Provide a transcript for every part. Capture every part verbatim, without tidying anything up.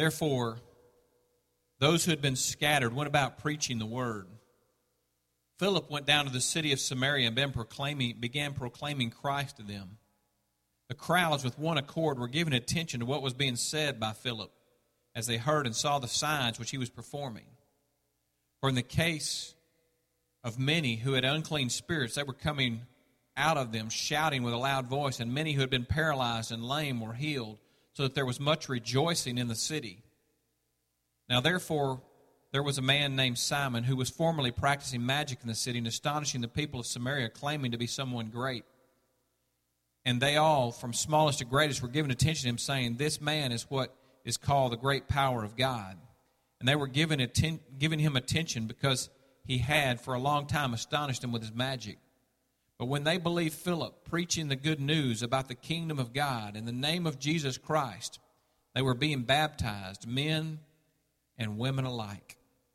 Therefore, those who had been scattered went about preaching the word. Philip went down to the city of Samaria and began proclaiming, began proclaiming Christ to them. The crowds with one accord were giving attention to what was being said by Philip as they heard and saw the signs which he was performing. For in the case of many who had unclean spirits, they were coming out of them, shouting with a loud voice, and many who had been paralyzed and lame were healed, so that there was much rejoicing in the city. Now therefore there was a man named Simon who was formerly practicing magic in the city and astonishing the people of Samaria, claiming to be someone great. And they all, from smallest to greatest, were giving attention to him, saying, "This man is what is called the great power of God." And they were giving, atten- giving him attention because he had for a long time astonished them with his magic. But when they believed Philip preaching the good news about the kingdom of God in the name of Jesus Christ, they were being baptized, men and women alike.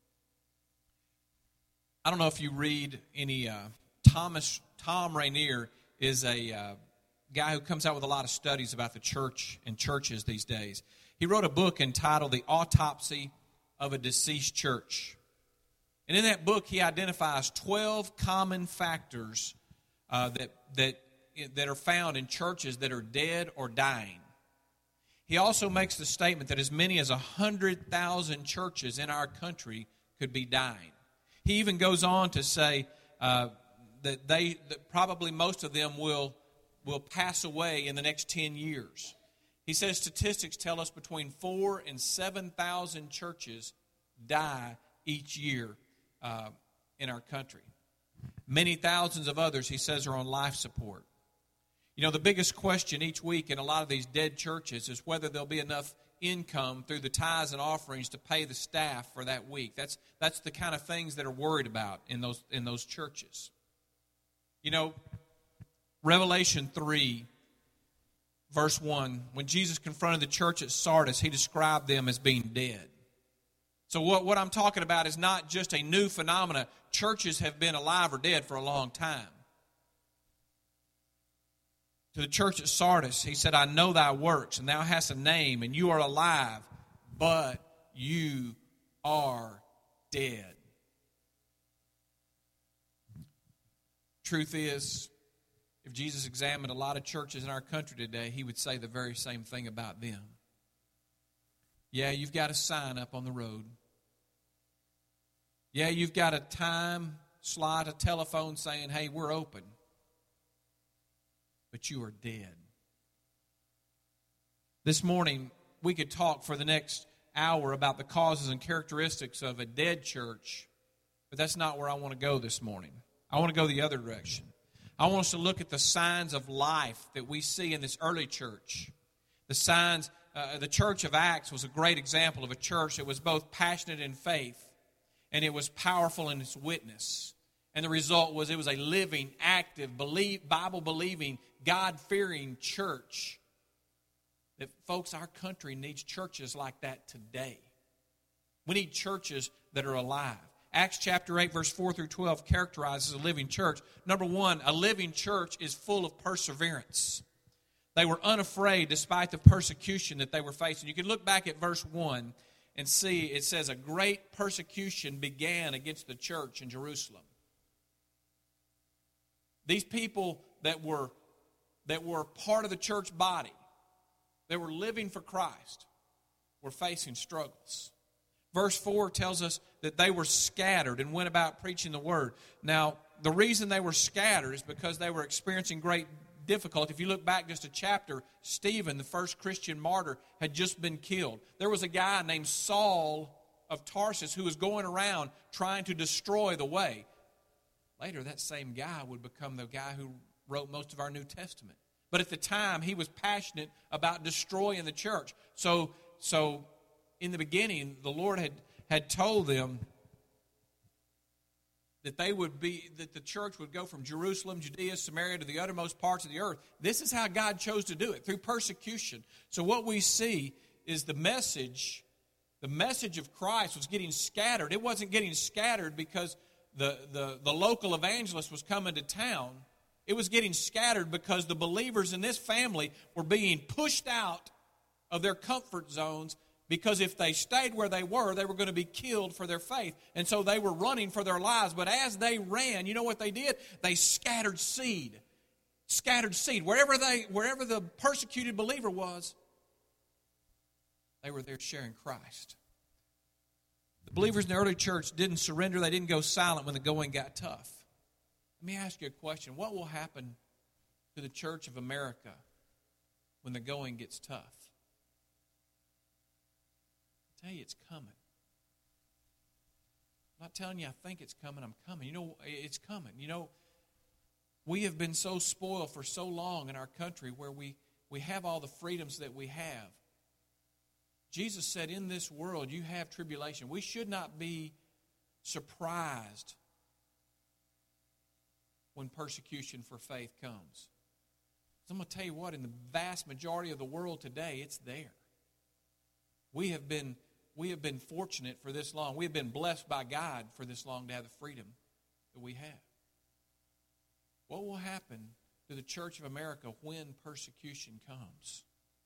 I don't know if you read any, uh, Thomas, Tom Rainier is a uh, guy who comes out with a lot of studies about the church and churches these days. He wrote a book entitled The Autopsy of a Deceased Church. And in that book, he identifies twelve common factors uh, that, that, that are found in churches that are dead or dying. He also makes the statement that as many as one hundred thousand churches in our country could be dying. He even goes on to say uh, that they that probably most of them will, will pass away in the next ten years. He says statistics tell us between four and seven thousand churches die each year uh, in our country. Many thousands of others, he says, are on life support. You know, the biggest question each week in a lot of these dead churches is whether there'll be enough income through the tithes and offerings to pay the staff for that week. That's that's the kind of things that are worried about in those in those churches. You know, Revelation three, verse one, when Jesus confronted the church at Sardis, he described them as being dead. So what, what I'm talking about is not just a new phenomena. Churches have been alive or dead for a long time. To the church at Sardis, he said, "I know thy works, and thou hast a name, and you are alive, but you are dead." Truth is, if Jesus examined a lot of churches in our country today, he would say the very same thing about them. Yeah, you've got a sign up on the road. Yeah, you've got a time slot, a telephone saying, "Hey, we're open." But you are dead. This morning, we could talk for the next hour about the causes and characteristics of a dead church, but that's not where I want to go this morning. I want to go the other direction. I want us to look at the signs of life that we see in this early church. The signs, uh, the church of Acts was a great example of a church that was both passionate in faith and it was powerful in its witness. And the result was it was a living, active, believe, Bible-believing, God-fearing church. That, folks, our country needs churches like that today. We need churches that are alive. Acts chapter eight, verse four through twelve characterizes a living church. Number one, a living church is full of perseverance. They were unafraid despite the persecution that they were facing. You can look back at verse one and see it says a great persecution began against the church in Jerusalem. These people that were, that were part of the church body, that were living for Christ, were facing struggles. Verse four tells us that they were scattered and went about preaching the word. Now, the reason they were scattered is because they were experiencing great difficulty. If you look back just a chapter, Stephen, the first Christian martyr, had just been killed. There was a guy named Saul of Tarsus who was going around trying to destroy the way. Later, that same guy would become the guy who wrote most of our New Testament. But at the time, he was passionate about destroying the church. So, so in the beginning, the Lord had, had told them that they would be, that the church would go from Jerusalem, Judea, Samaria to the uttermost parts of the earth. This is how God chose to do it, through persecution. So what we see is the message, the message of Christ was getting scattered. It wasn't getting scattered because the, the, the local evangelist was coming to town. It was getting scattered because the believers in this family were being pushed out of their comfort zones Because if they stayed where they were, they were going to be killed for their faith. And so they were running for their lives. But as they ran, you know what they did? They scattered seed. Scattered seed. Wherever they, wherever the persecuted believer was, they were there sharing Christ. The believers in the early church didn't surrender. They didn't go silent when the going got tough. Let me ask you a question. What will happen to the Church of America when the going gets tough? I tell you, it's coming. I'm not telling you I think it's coming. I'm coming. You know, it's coming. You know, we have been so spoiled for so long in our country where we, we have all the freedoms that we have. Jesus said, in this world you have tribulation. We should not be surprised when persecution for faith comes. So I'm going to tell you what, in the vast majority of the world today, it's there. We have been we have been fortunate for this long. We have been blessed by God for this long to have the freedom that we have. What will happen to the Church of America when persecution comes?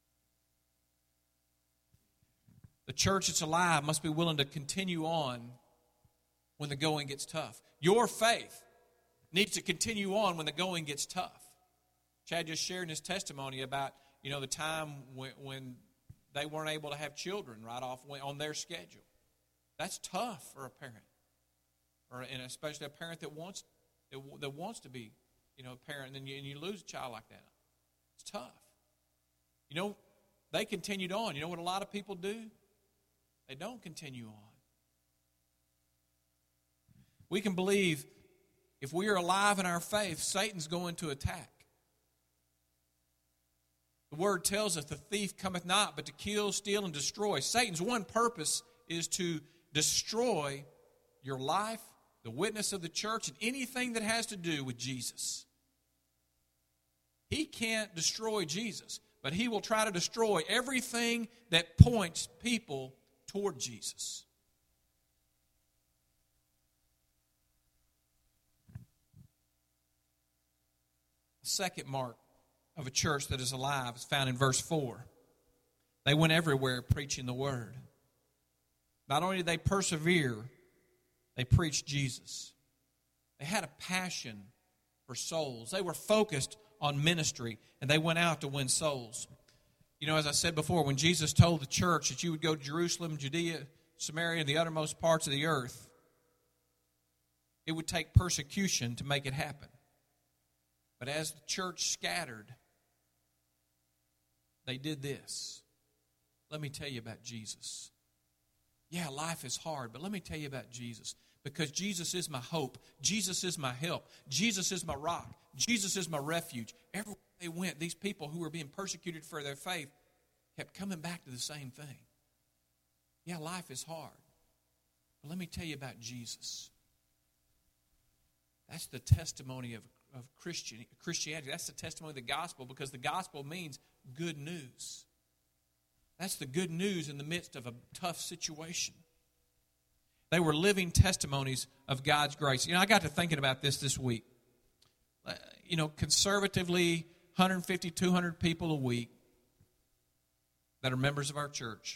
The church that's alive must be willing to continue on when the going gets tough. Your faith needs to continue on when the going gets tough. Chad just shared in his testimony about, you know, the time when, when they weren't able to have children right off on their schedule. That's tough for a parent, or and especially a parent that wants that, that wants to be, you know, a parent, and then you, and you lose a child like that. It's tough. You know, they continued on. You know what a lot of people do? They don't continue on. We can believe if we are alive in our faith, Satan's going to attack. The Word tells us the thief cometh not but to kill, steal, and destroy. Satan's one purpose is to destroy your life, the witness of the church, and anything that has to do with Jesus. He can't destroy Jesus, but he will try to destroy everything that points people toward Jesus. The second mark of a church that is alive is found in verse four. They went everywhere preaching the word. Not only did they persevere, they preached Jesus. They had a passion for souls. They were focused on ministry, and they went out to win souls. You know, as I said before, when Jesus told the church that you would go to Jerusalem, Judea, Samaria, and the uttermost parts of the earth, it would take persecution to make it happen. But as the church scattered, they did this. Let me tell you about Jesus. Yeah, life is hard, but let me tell you about Jesus. Because Jesus is my hope. Jesus is my help. Jesus is my rock. Jesus is my refuge. Everywhere they went, these people who were being persecuted for their faith kept coming back to the same thing. Yeah, life is hard. But let me tell you about Jesus. That's the testimony of, of Christian, Christianity. That's the testimony of the gospel, because the gospel means good news. That's the good news in the midst of a tough situation. They were living testimonies of God's grace. You know, I got to thinking about this this week. Uh, you know, conservatively, one hundred fifty, two hundred people a week that are members of our church.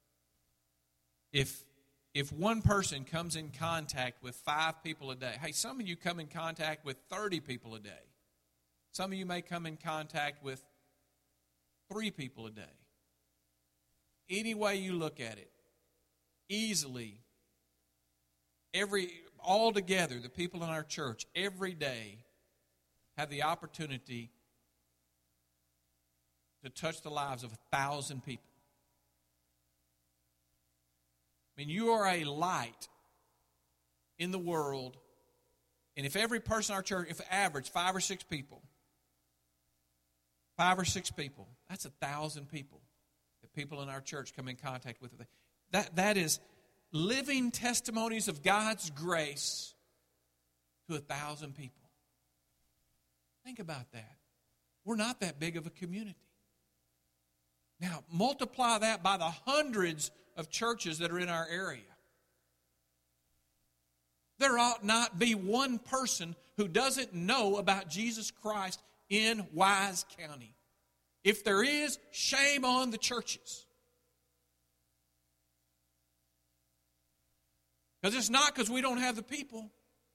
If if one person comes in contact with five people a day, hey, some of you come in contact with thirty people a day. Some of you may come in contact with three people a day. Any way you look at it, easily, every all together, the people in our church every day have the opportunity to touch the lives of a thousand people. I mean, you are a light in the world, and if every person in our church, if average five or six people, five or six people, that's a thousand people that people in our church come in contact with. That that is living testimonies of God's grace to a thousand people. Think about that. We're not that big of a community. Now, multiply that by the hundreds of churches that are in our area. There ought not be one person who doesn't know about Jesus Christ in Wise County. If there is, shame on the churches. Because it's not because we don't have the people.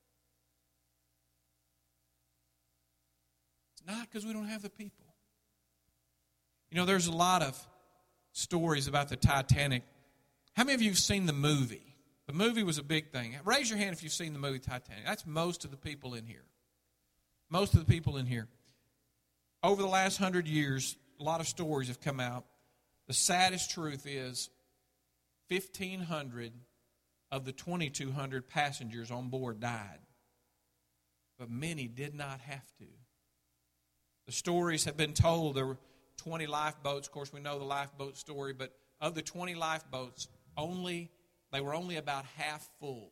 It's not because we don't have the people. You know, there's a lot of stories about the Titanic. How many of you have seen the movie? The movie was a big thing. Raise your hand if you've seen the movie Titanic. That's most of the people in here. Most of the people in here. Over the last hundred years, a lot of stories have come out. The saddest truth is fifteen hundred of the twenty-two hundred passengers on board died. But many did not have to. The stories have been told. There were twenty lifeboats. Of course, we know the lifeboat story, but of the twenty lifeboats, only they were only about half full.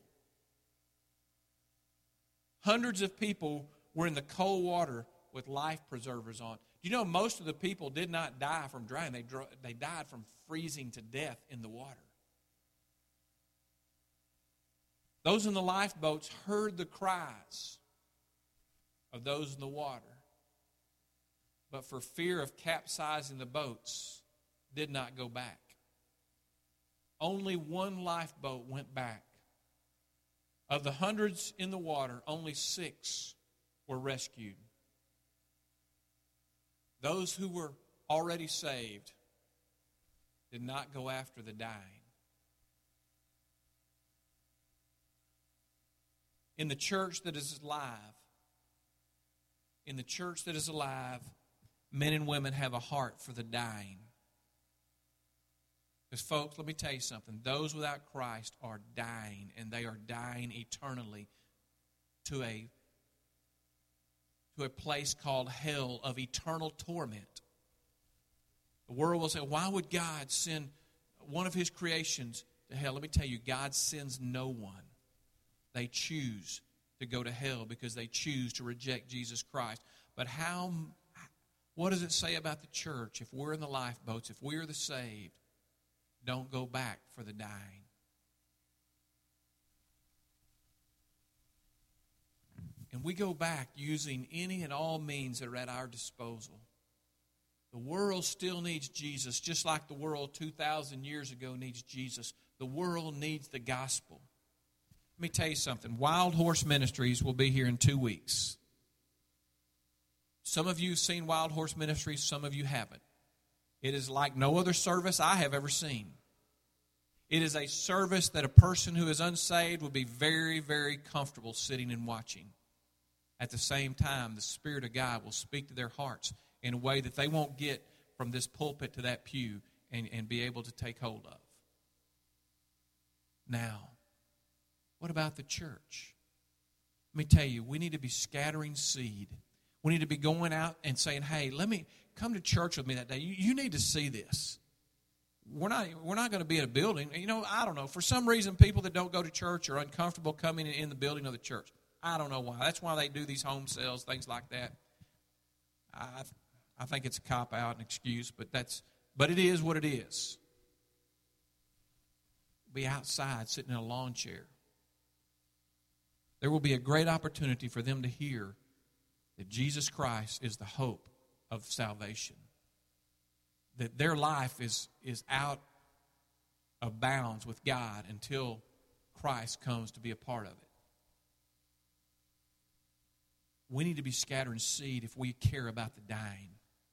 Hundreds of people were in the cold water with life preservers on. Do you know most of the people did not die from drowning? They, dro- they died from freezing to death in the water. Those in the lifeboats heard the cries of those in the water, but for fear of capsizing the boats, did not go back. Only one lifeboat went back. Of the hundreds in the water, only six were rescued. Those who were already saved did not go after the dying. In the church that is alive, in the church that is alive, men and women have a heart for the dying. Because, folks, let me tell you something. Those without Christ are dying, and they are dying eternally to a, to a place called hell of eternal torment. The world will say, why would God send one of His creations to hell? Let me tell you, God sends no one. They choose to go to hell because they choose to reject Jesus Christ. But how, what does it say about the church if we're in the lifeboats, if we are the saved? Don't go back for the dying. And we go back using any and all means that are at our disposal. The world still needs Jesus, just like the world two thousand years ago needs Jesus. The world needs the gospel. Let me tell you something. Wild Horse Ministries will be here in two weeks. Some of you have seen Wild Horse Ministries, some of you haven't. It is like no other service I have ever seen. It is a service that a person who is unsaved will be very, very comfortable sitting and watching. At the same time, the Spirit of God will speak to their hearts in a way that they won't get from this pulpit to that pew and, and be able to take hold of. Now, what about the church? Let me tell you, we need to be scattering seed. We need to be going out and saying, hey, let me come to church with me that day. You, you need to see this. We're not, we're not going to be at a building. You know, I don't know. For some reason, people that don't go to church are uncomfortable coming in the building of the church. I don't know why. That's why they do these home sales, things like that. I, I think it's a cop-out, an excuse, but that's, but it is what it is. Be outside, sitting in a lawn chair. There will be a great opportunity for them to hear that Jesus Christ is the hope of salvation. That their life is, is out of bounds with God until Christ comes to be a part of it. We need to be scattering seed if we care about the dying.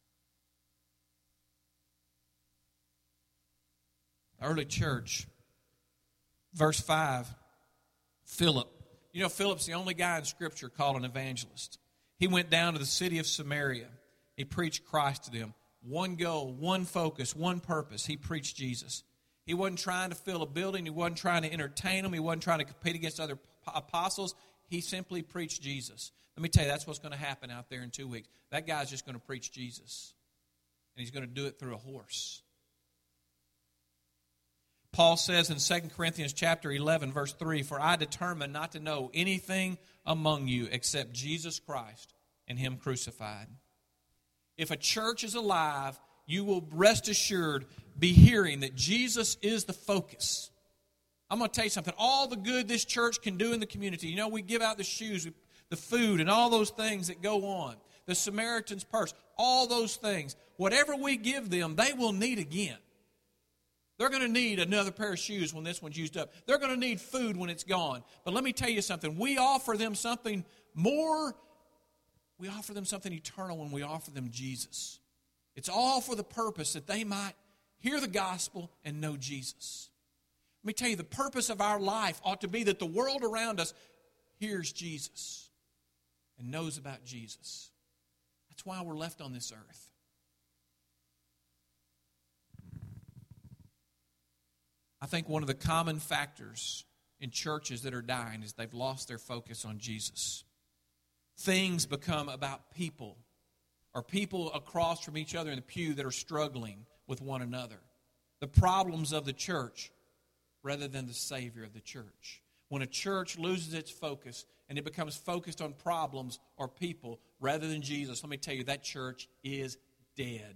The early church, verse five, Philip. You know, Philip's the only guy in Scripture called an evangelist. He went down to the city of Samaria. He preached Christ to them. One goal, one focus, one purpose. He preached Jesus. He wasn't trying to fill a building. He wasn't trying to entertain them. He wasn't trying to compete against other apostles. He simply preached Jesus. Let me tell you, that's what's going to happen out there in two weeks. That guy's just going to preach Jesus. And he's going to do it through a horse. Paul says in Second Corinthians chapter eleven, verse three, for I determined not to know anything among you except Jesus Christ and Him crucified. If a church is alive, you will rest assured be hearing that Jesus is the focus. I'm going to tell you something. All the good this church can do in the community, you know, we give out the shoes, the food, and all those things that go on. The Samaritan's Purse, all those things. Whatever we give them, they will need again. They're going to need another pair of shoes when this one's used up. They're going to need food when it's gone. But let me tell you something. We offer them something more. We offer them something eternal when we offer them Jesus. It's all for the purpose that they might hear the gospel and know Jesus. Let me tell you, the purpose of our life ought to be that the world around us hears Jesus and knows about Jesus. That's why we're left on this earth. I think one of the common factors in churches that are dying is they've lost their focus on Jesus. Things become about people, or people across from each other in the pew that are struggling with one another. The problems of the church rather than the Savior of the church. When a church loses its focus and it becomes focused on problems or people rather than Jesus, let me tell you, that church is dead.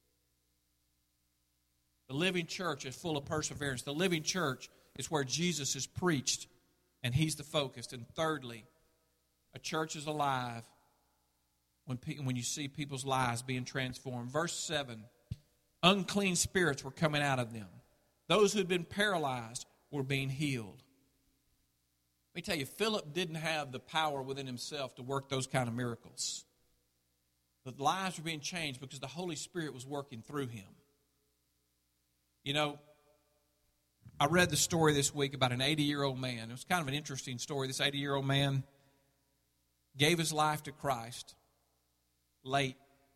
The living church is full of perseverance. The living church is where Jesus is preached and He's the focus. And thirdly, a church is alive when, when you see people's lives being transformed. Verse seven, unclean spirits were coming out of them. Those who had been paralyzed were being healed. Let me tell you, Philip didn't have the power within himself to work those kind of miracles. The lives were being changed because the Holy Spirit was working through him. You know, I read the story this week about an eighty-year-old man. It was kind of an interesting story. This eighty-year-old man gave his life to Christ late.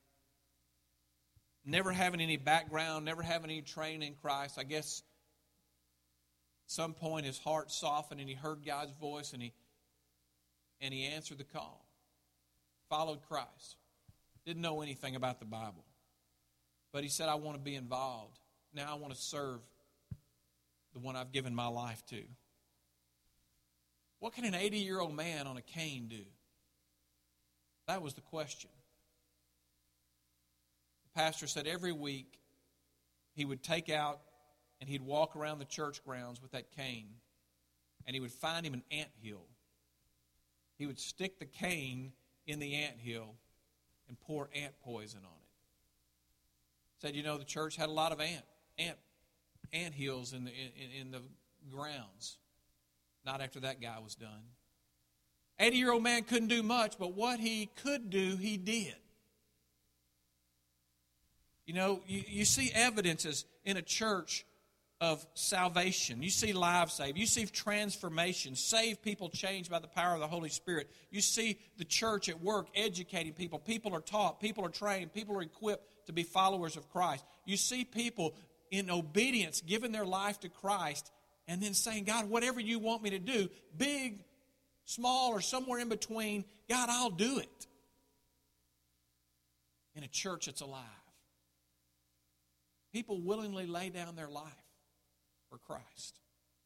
Never having any background, never having any training in Christ. I guess at some point his heart softened and he heard God's voice and he and he answered the call. Followed Christ. Didn't know anything about the Bible. But he said, I want to be involved. Now I want to serve the one I've given my life to. What can an eighty-year-old man on a cane do? That was the question. The pastor said every week he would take out and he'd walk around the church grounds with that cane and he would find him an anthill. He would stick the cane in the anthill and pour ant poison on it. Said, you know, the church had a lot of ant ant ant hills in the in, in the grounds. Not after that guy was done. eighty-year-old man couldn't do much, but what he could do, he did. You know, you, you see evidences in a church of salvation. You see lives saved. You see transformation, saved people changed by the power of the Holy Spirit. You see the church at work educating people. People are taught. People are trained. People are equipped to be followers of Christ. You see people in obedience giving their life to Christ and then saying, God, whatever you want me to do, big, small, or somewhere in between, God, I'll do it. In a church that's alive. People willingly lay down their life for Christ.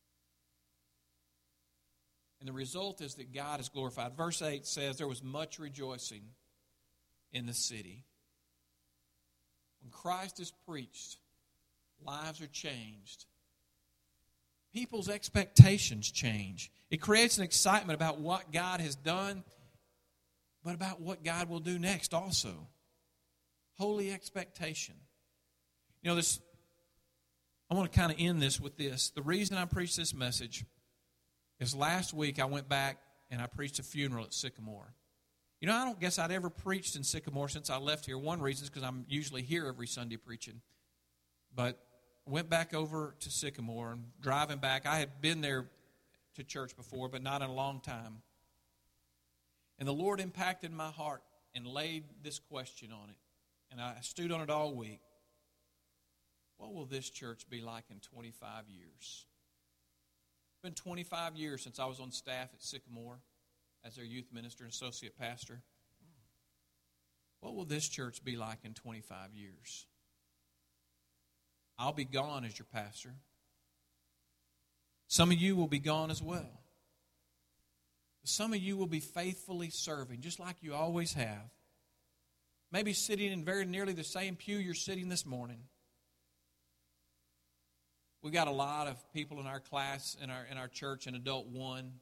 And the result is that God is glorified. Verse eight says, there was much rejoicing in the city. When Christ is preached, lives are changed. People's expectations change. It creates an excitement about what God has done, but about what God will do next also. Holy expectation. You know, this. I want to kind of end this with this. The reason I preached this message is last week I went back and I preached a funeral at Sycamore. You know, I don't guess I'd ever preached in Sycamore since I left here. One reason is because I'm usually here every Sunday preaching. But I went back over to Sycamore and driving back. I had been there to church before, but not in a long time. And the Lord impacted my heart and laid this question on it. And I stewed on it all week. What will this church be like in twenty-five years? It's been twenty-five years since I was on staff at Sycamore as their youth minister and associate pastor. What will this church be like in twenty-five years? I'll be gone as your pastor. Some of you will be gone as well. Some of you will be faithfully serving, just like you always have. Maybe sitting in very nearly the same pew you're sitting this morning. We've got a lot of people in our class, in our in our church, in adult one.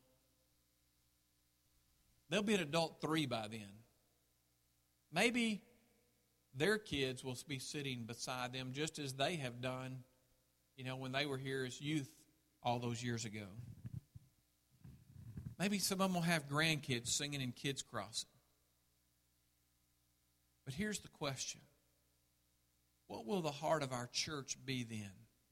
They'll be an adult three by then. Maybe their kids will be sitting beside them just as they have done you know, when they were here as youth all those years ago. Maybe some of them will have grandkids singing in Kids Crossing. But here's the question. What will the heart of our church be then?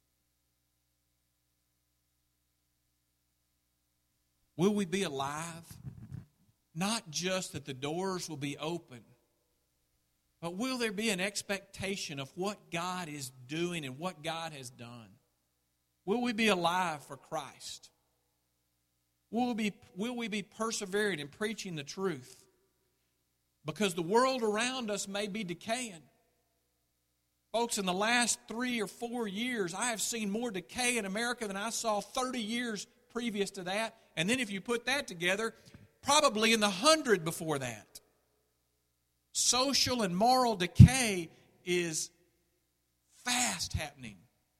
Will we be alive? Not just that the doors will be open, but will there be an expectation of what God is doing and what God has done? Will we be alive for Christ? Will we be, will we be persevering in preaching the truth? Because the world around us may be decaying. Folks, in the last three or four years, I have seen more decay in America than I saw thirty years previous to that. And then if you put that together, probably in the hundred before that. Social and moral decay is fast happening.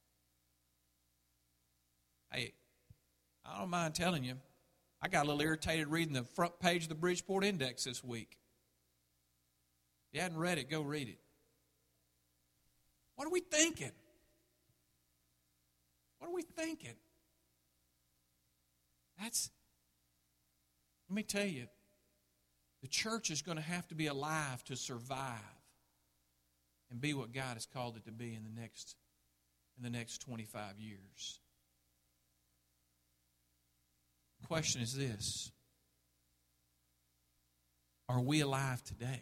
Hey, I don't mind telling you, I got a little irritated reading the front page of the Bridgeport Index this week. If you hadn't read it, go read it. What are we thinking? What are we thinking? That's, let me tell you, the church is going to have to be alive to survive and be what God has called it to be in the next, in the next twenty-five years. The question is this: are we alive today?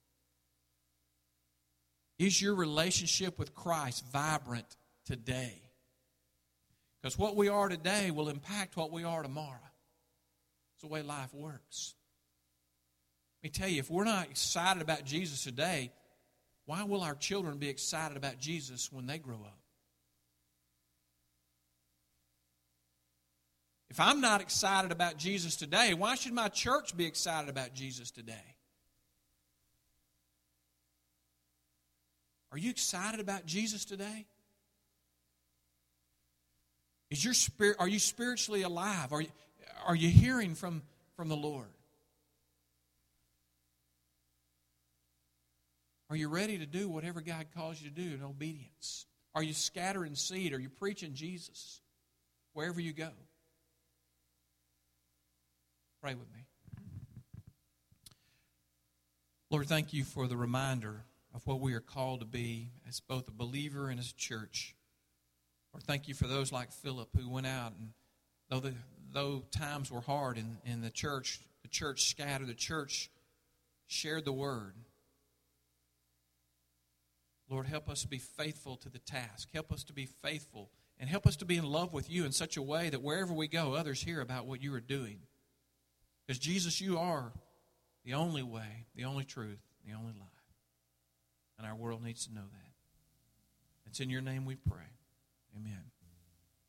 Is your relationship with Christ vibrant today? Because what we are today will impact what we are tomorrow. It's the way life works. Let me tell you, if we're not excited about Jesus today, why will our children be excited about Jesus when they grow up? If I'm not excited about Jesus today, why should my church be excited about Jesus today? Are you excited about Jesus today? Is your spirit, are you spiritually alive? Are you, are you hearing from, from the Lord? Are you ready to do whatever God calls you to do in obedience? Are you scattering seed? Are you preaching Jesus wherever you go? Pray with me. Lord, thank you for the reminder of what we are called to be as both a believer and as a church. Lord, thank you for those like Philip who went out, and though the, though times were hard in, in the church, the church scattered, the church shared the word. Lord, help us to be faithful to the task. Help us to be faithful, and help us to be in love with you in such a way that wherever we go, others hear about what you are doing. Because Jesus, you are the only way, the only truth, the only life. And our world needs to know that. It's in your name we pray. Amen.